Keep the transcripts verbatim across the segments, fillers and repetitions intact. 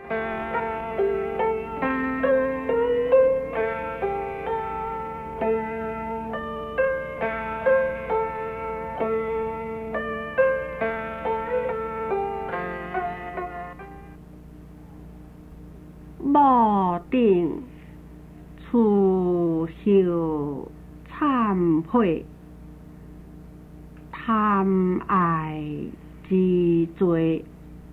某顶厝后忏悔，贪爱之罪，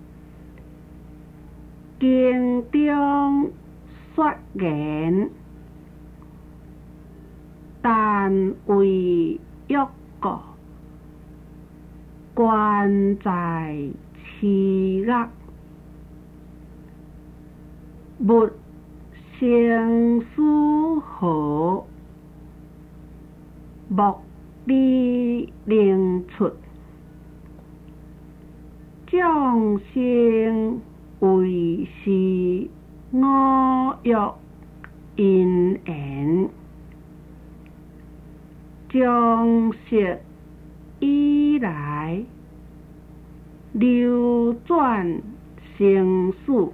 经中说言，但为欲国，关在痴恶。勿生思何，莫理令出。众生为是我欲因缘，将识以来，流转生死。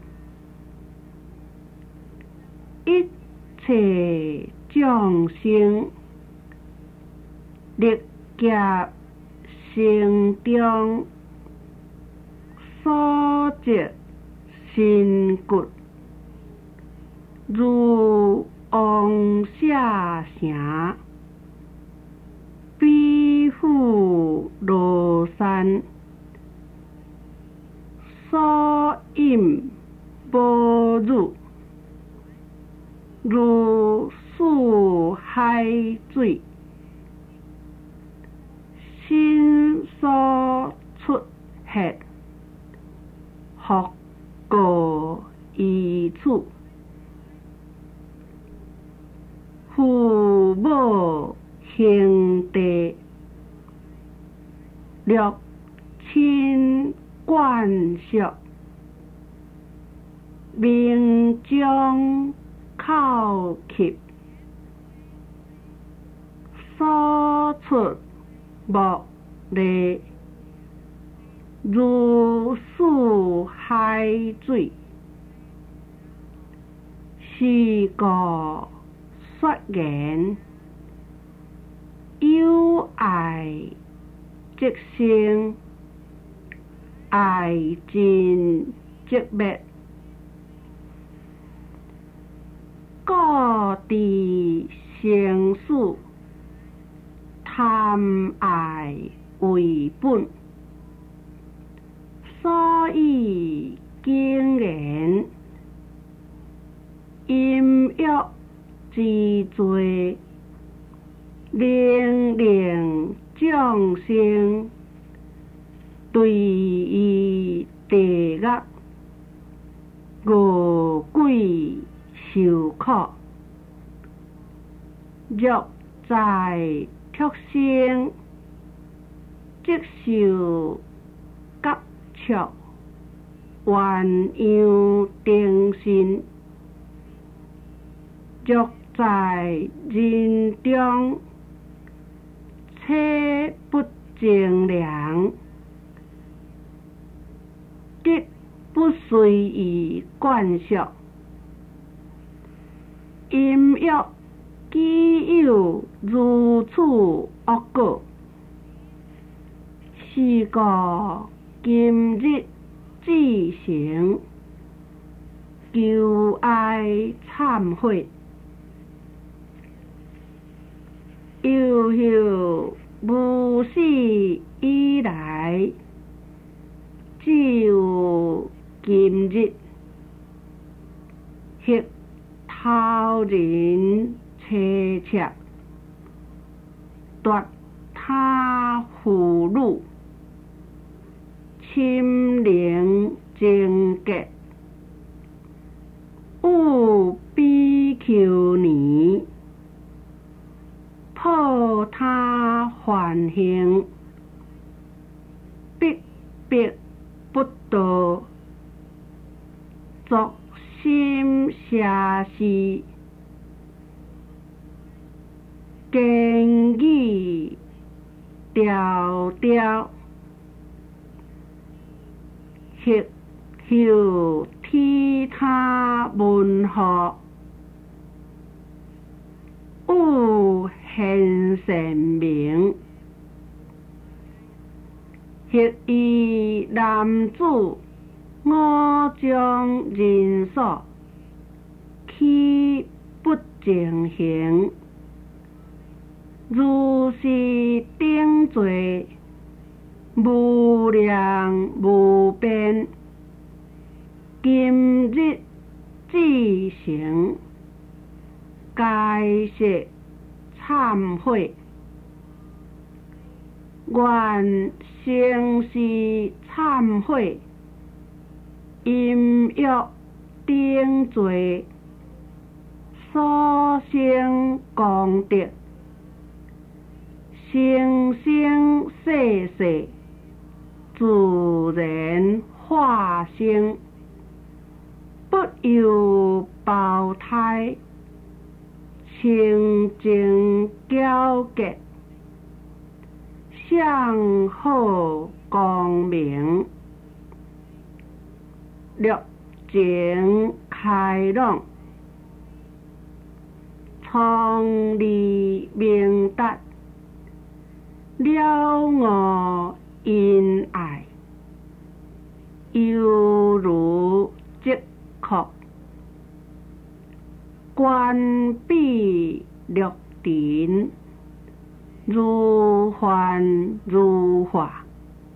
一切众生历劫生中所结辛骨，如王舍城，比富罗山，所饮无入。如四海水，心所出血，复过于处。父母兄弟，略亲眷属，名将口吸，所出莫例，如四海水。是故说言，有爱即生，爱尽即灭。各地生死，贪爱为本，所以经言，阴欲之罪，令令众生对于地狱饿鬼受苦。若在畜生，即受急促，鸳鸯定心。若在人中，切不净良，即不随意灌输。阴欲既有如此恶果，是故今日自省，求爱忏悔。由后无始以来，只有今日，迄他人切切，夺他妇女，侵凌贞洁，勿比丘尼，破他梵行，逼迫不道，作心邪事，言语调调，迄后天文学有现神明，昔以男子我将人所去不正行，如是顶罪，无量无边，今日至成，该是忏悔，愿生是忏悔，因欲顶罪，所生功德，生生世世自然化生，不由胞胎，清净皎洁，相好光明，热情开朗，创立明达，了我因爱，犹如即刻，关闭绿尘，如幻如化，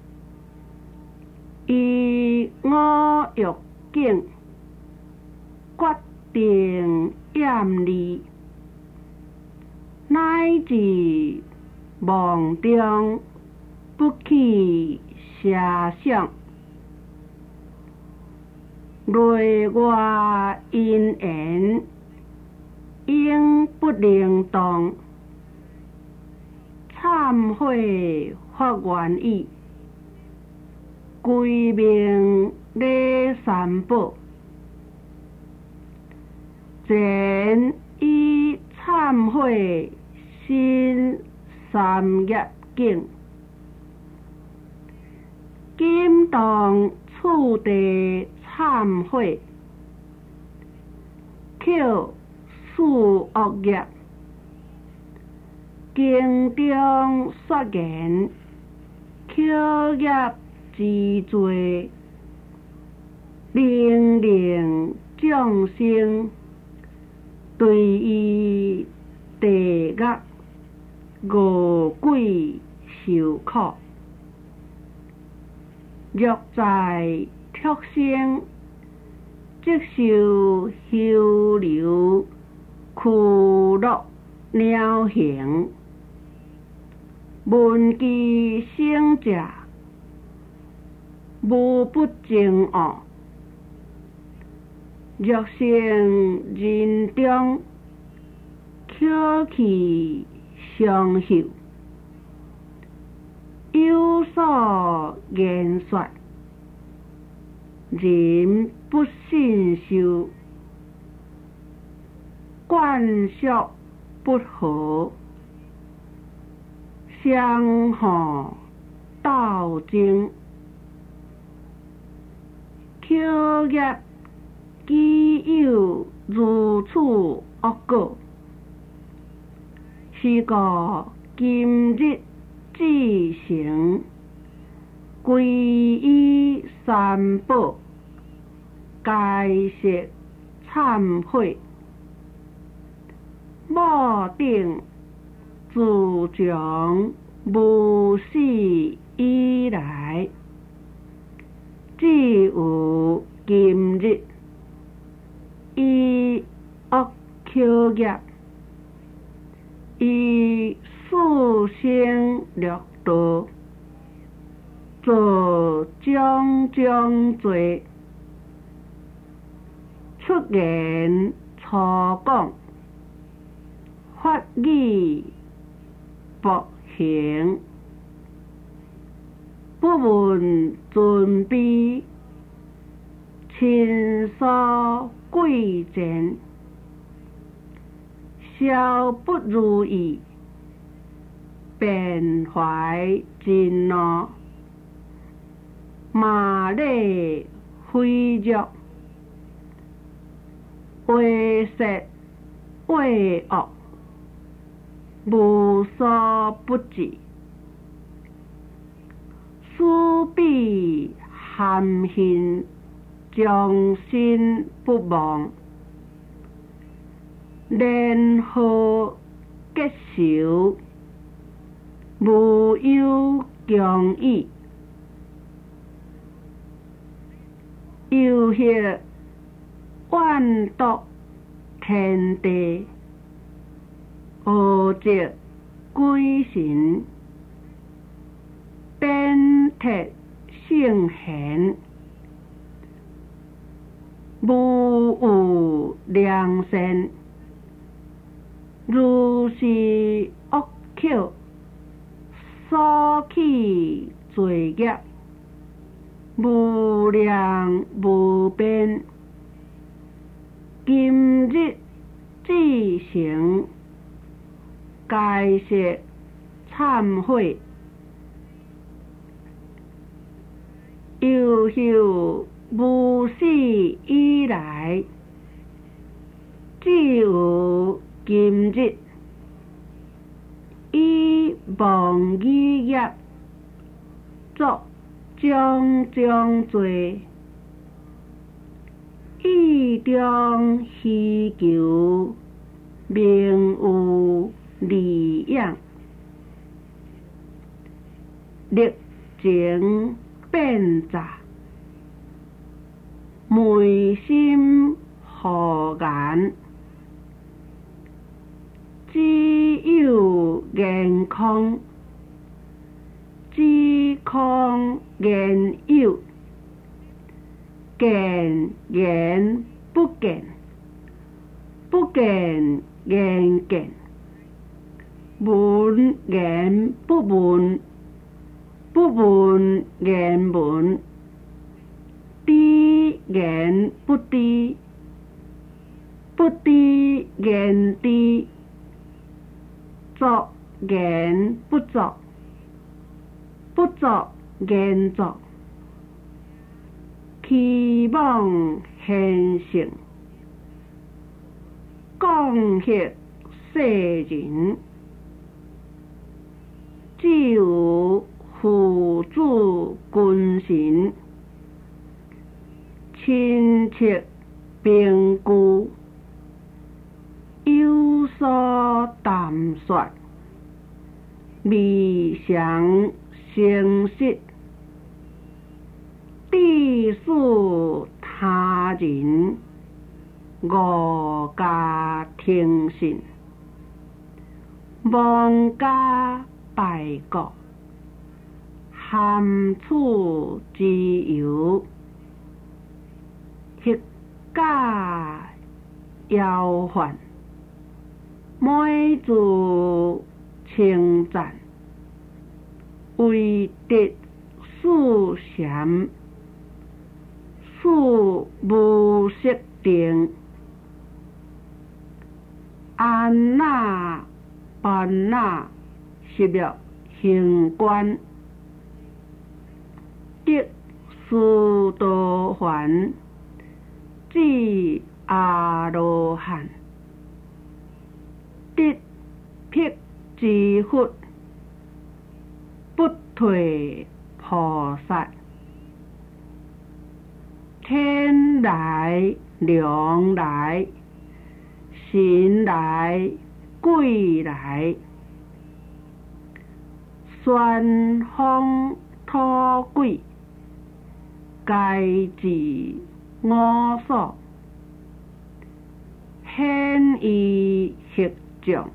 以我欲境，决定厌离，乃至梦中不起遐想，内外因缘应不灵动，忏悔发愿意，归命礼三宝，前以忏悔新三业境，今当次第忏悔，扣四恶业，经中说言，扣业之罪，令令众生对伊地狱餓鬼受苦，若在畜生，即受休流苦乐鸟形，闻其生者，无不正恶。若生人中，口气相受，有所言说，人不信受，惯俗不合，相互斗争，口业既有如此恶果，是故今日至成，皈依三宝，该是忏悔，莫定自从无始以来，只有今日，以恶口业，以四生六道，做种种罪，出言粗讲，法语薄行，不闻尊卑，亲疏贵贱，稍不如意，便怀真怒，骂咧毁辱， 为实为恶，无所不至，思彼含恨，将心不忘，然后结仇，无有强意，又迄万毒天地，恶疾鬼神，鞭택圣贤，无有良善，如是恶口，所起罪孽，无量无边。今日至成，该是忏悔，由后无始以来，只有今日，以忘语业作种种罪，意中希求名有利养，历情变杂，昧心何眼，只有眼空，只空眼有，见眼不见，不见眼见，闻眼不闻，不闻眼闻，知眼不知，不知眼知，作眼不作，不作眼作，期望现成，讲迄世人，只有父子君臣，亲戚朋友，有所谈说，未详诚实，致使他人误加听信，妄加拜国，含处之由，迄假摇幻，每自称赞，为得殊禅，殊无识定，安那般那十六行观，得殊多还，至阿罗汉，得辟支佛，不退菩萨，天来良来，神来鬼来，旋风土鬼，皆自我所，显异实相，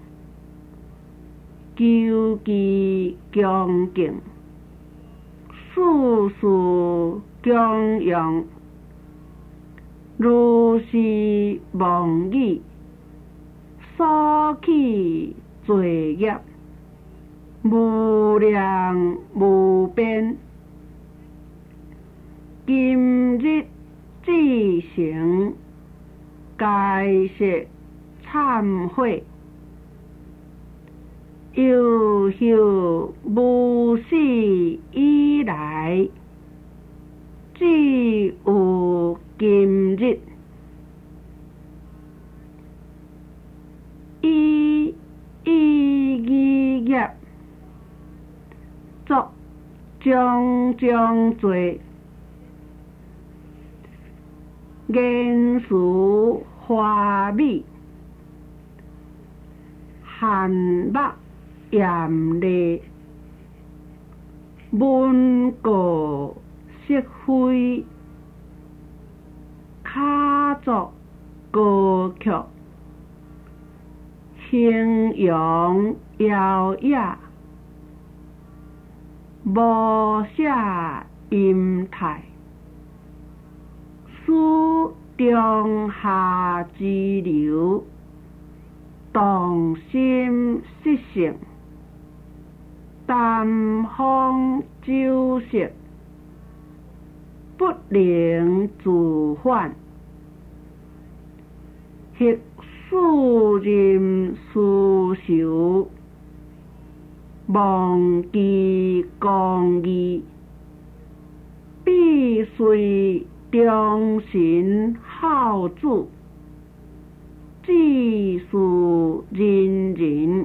究其恭敬，事事供养，如是妄语，所起罪孽，无量无边。今日至成，该是忏悔，由后无始以来，只有今日， 以以义业，作种种罪，言辞华美，含目严厉，文过色非，卡作歌曲，形容摇曳，无写音态，书中下之流，动心失性，淡风酒色，不能自返，迄使人思愁，忘记公义，必须忠臣孝子，治事仁人，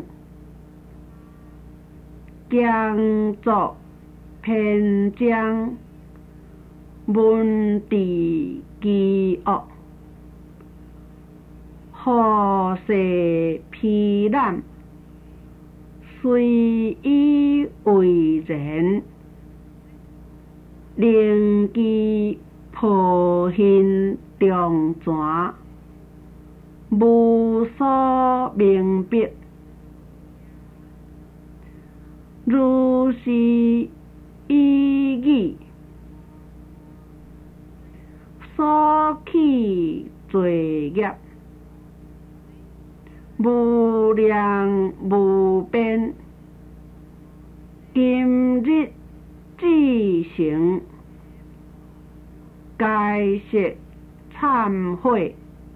强作偏将，文治欺恶，好世披染，随意为人，令其抱恨重泉，无所明白，如是意义，所起罪业，无量无边，今日至成，该悉忏悔，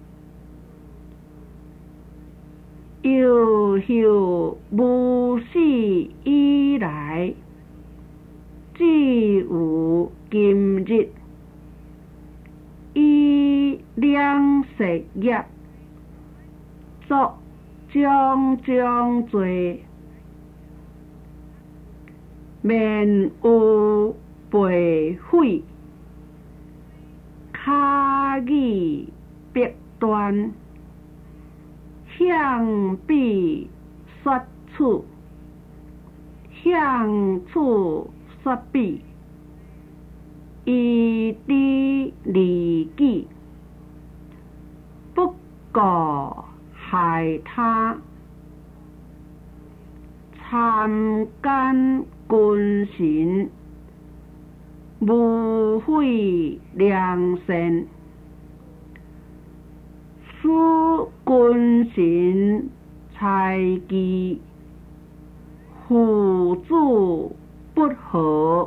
由后无始以来，只有今日，以两食业，作种种罪，免有背悔，卡语别断，向彼说处，向处说彼，以知利己，不顾害他，参奸君臣，无悔良善，使君臣猜忌，父子不和，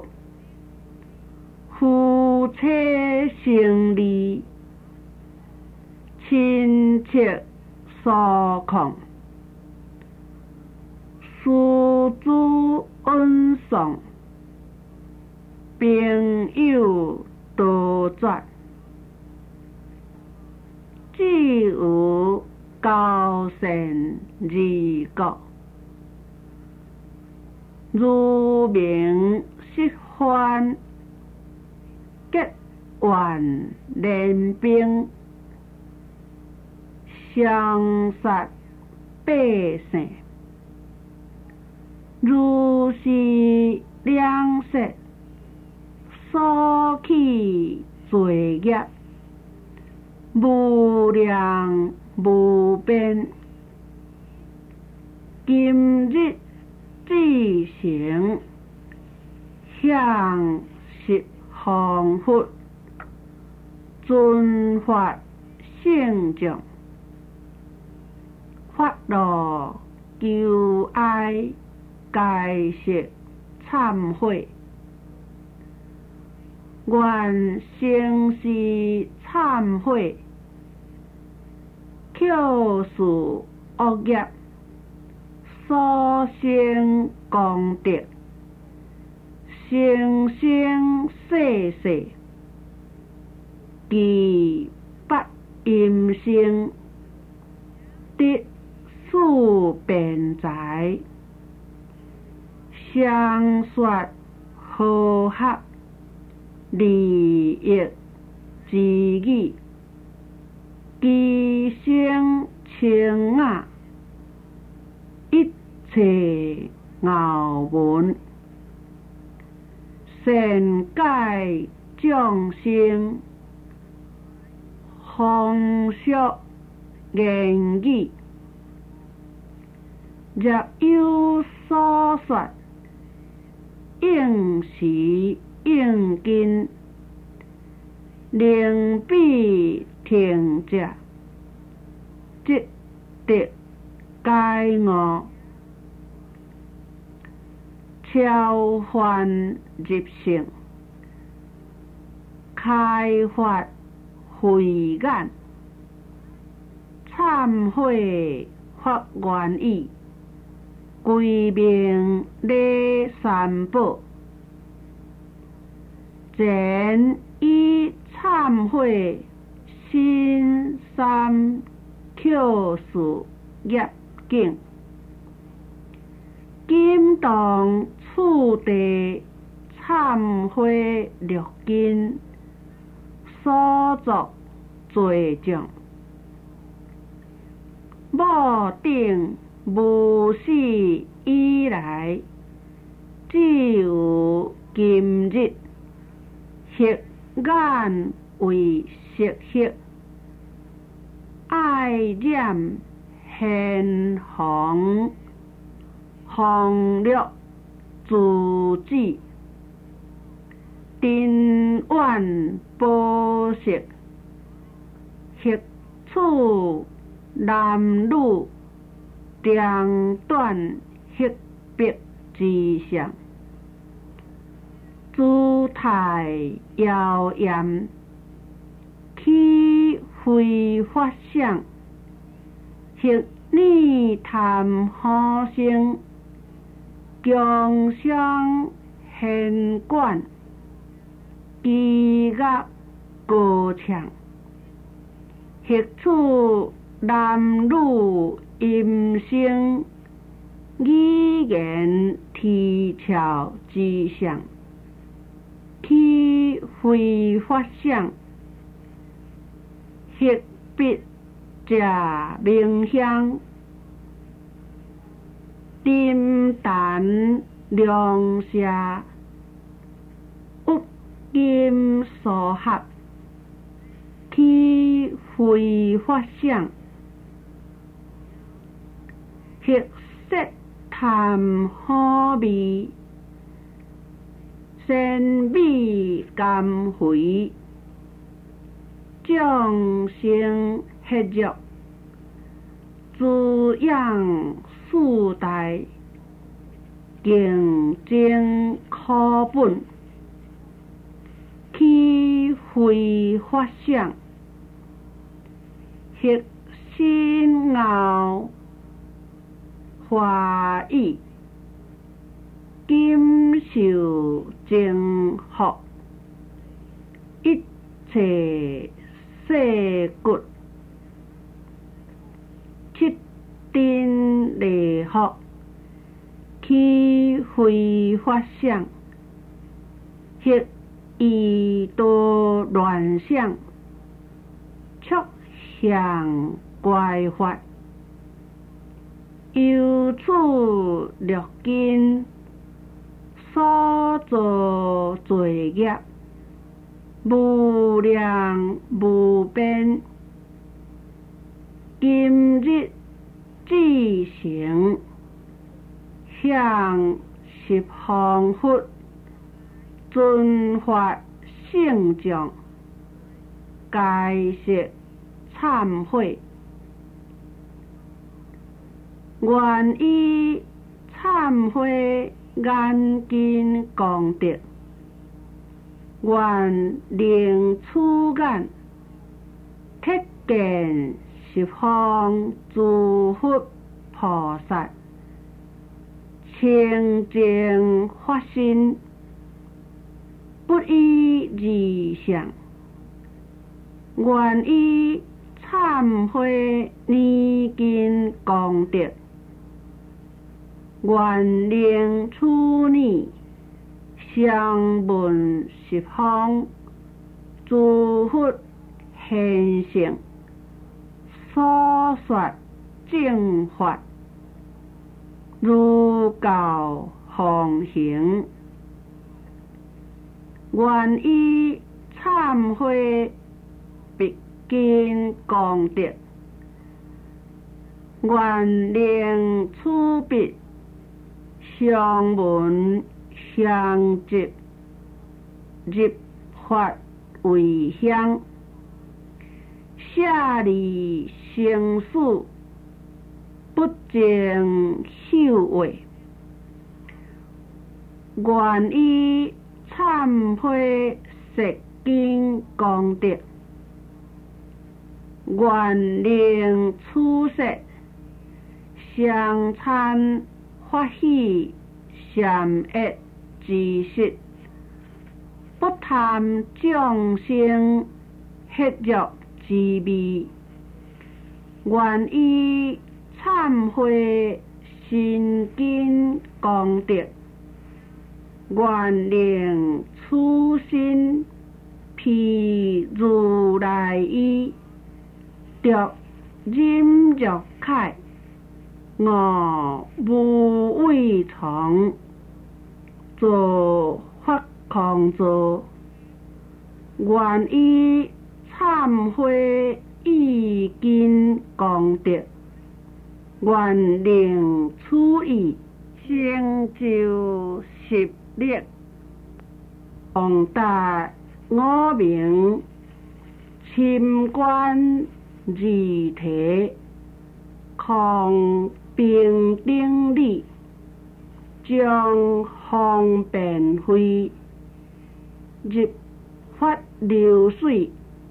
夫妻成离，亲戚疏恐，师子恩送，朋友多绝，只有高善而国，如名失欢，结怨连兵，相杀百姓，如是两舌，所起罪业，无量无边，今日至成，向十方佛，尊法圣众，发露求哀，该悉忏悔，愿生死忏悔，扣除恶业，所生功德，生生世世，其不阴性，得世此辩才，相说和合，利益之语，其声清雅，一切傲文，善解众生，方俗言语，若有所说，应时应根，令彼听者，即得解悟，超凡入圣，开发慧眼，忏悔发愿意，归命礼三宝，前以忏悔心三口事业境，今当此地忏悔六根所作罪状，无定无始以来，只有今日，黑眼为色黑，爱染现红，红绿自止，丁晚宝色，黑处男女长短黑白之相，姿态妖艳，起非法相，黑泥谈好生，强相现观，机乐高强，黑处男女音声，语言啼俏之相，起非法相，黑笔食明香，沉淡良舍，乌金所合，起非法相，黑色谈好味，鲜美甘肥，众生血肉，滋养世代，竞争课本，起非法相，黑心傲华意，今受正福，一切世骨，七丁离福，起非法相，黑异多乱相，促向怪法，由此六根所造罪业，无量无边，今日至成，向十方佛，尊法圣像，解释忏悔，愿以忏悔眼见功德，愿令此眼剔见十方诸佛菩萨，清净法身，不依二相，愿以忏悔年金功德，愿令处女相闻十方，诸佛现成，所说正法，如教奉行。愿以忏悔毕竟功德，愿令处别相闻相接，入法为香，舍离生死，不净修为。愿以忏悔实经功德，愿令处世相参法喜善恶知识，不贪众生血肉之味。愿以忏悔心经功德，愿令初心披如来衣，着忍辱铠，我无畏从，做法空做。愿以忏悔意经功德，愿令处意成就十力，宏达我名，深观二体，抗平等理，将方便慧，入法流水，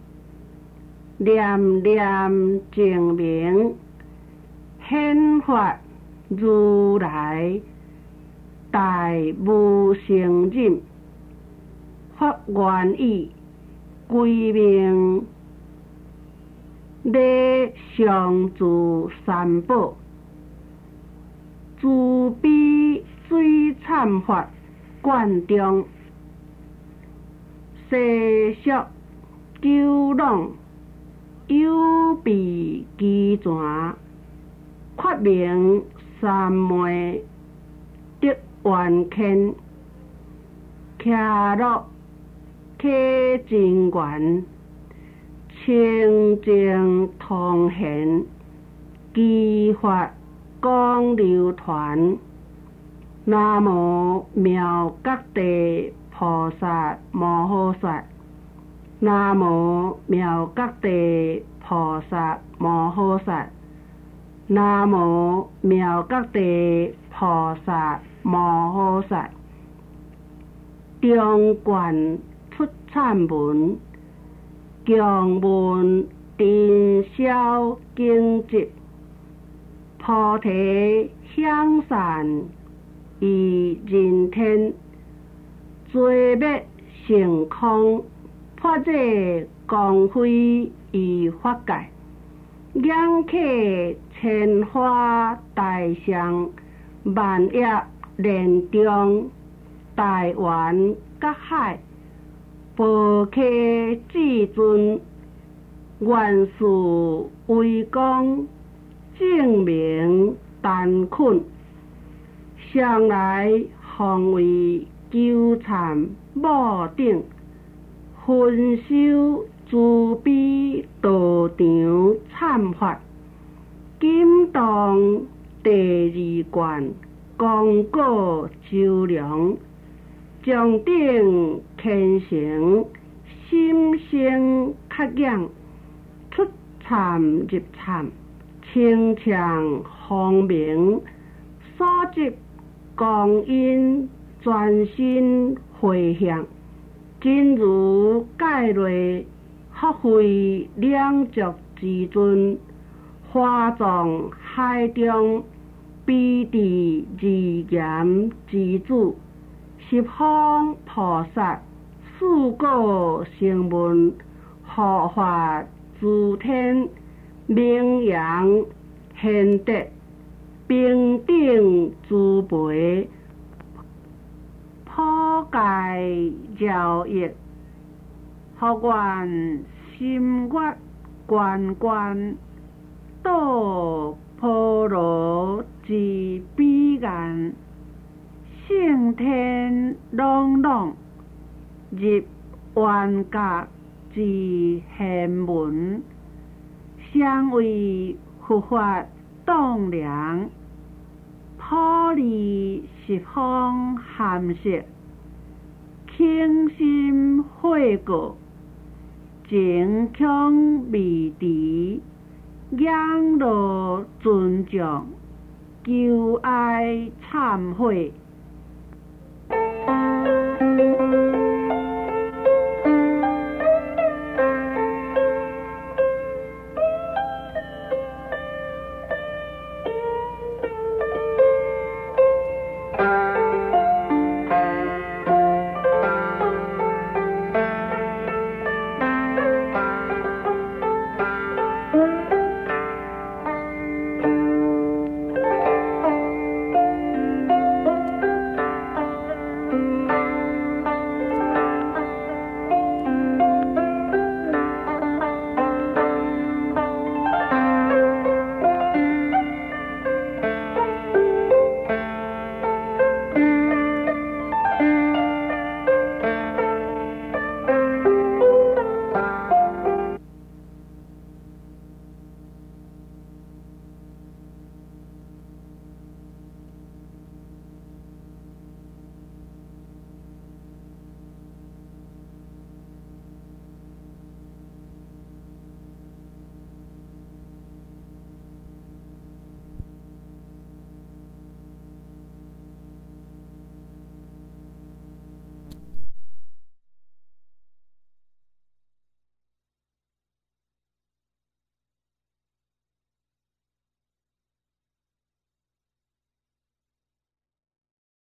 念念证明，显法如来，大无成忍，发愿意，归命礼上助三宝，慈悲水忏法贯中，世俗九朗，有备齐全，发明三昧得完kend徛落起真愿，清净通显，机法讲流传。南无妙觉地菩萨摩诃萨，南无妙觉地菩萨摩诃萨，南无妙觉地菩萨摩诃萨。中观出忏文，强闻尘嚣经集，菩提向善于人天，罪灭成空，破这光辉于法界，仰客千花大象，万叶莲中，大圆角海，宝客至尊，愿事为公，证明单困，向来防卫纠缠无顶，分修慈悲道场忏法，金堂第二卷功过周量，将顶虔诚，心生克仰，出忏入忏，清强光明，所执光阴专心回向，真如盖类发挥两足之尊，花藏海中悲地自严之主，十方菩萨四果成闻，护法诸天名扬贤德，平等慈悲，普界饶益，福愿心愿关关，道普罗之彼岸，圣天朗朗，入幻觉之贤门，相为佛法栋梁，普利十方含摄，倾心惠果，情强未敌，仰罗尊重，求爱忏悔。